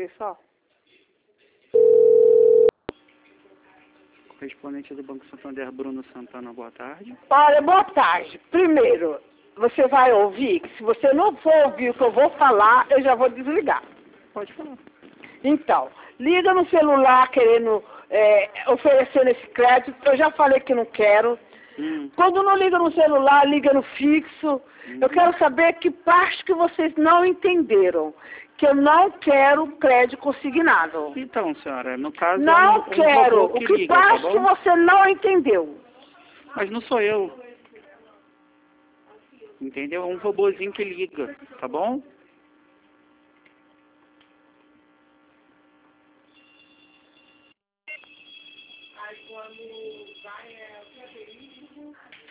vez só. Correspondente do Banco Santander, Bruno Santana, boa tarde. Olha, boa tarde. Primeiro, você vai ouvir, que se você não for ouvir o que eu vou falar, eu já vou desligar. Pode falar. Então, liga no celular querendo, oferecendo esse crédito, eu já falei que não quero. Quando não liga no celular, liga no fixo. Eu quero saber que parte que vocês não entenderam. Que eu não quero crédito consignado. Então, senhora, no caso Não é um quero. robô O que liga, parte tá que bom? você não entendeu? Mas não sou eu. Entendeu? É um robozinho que liga, tá bom? Aí quando vai, o que é verídico?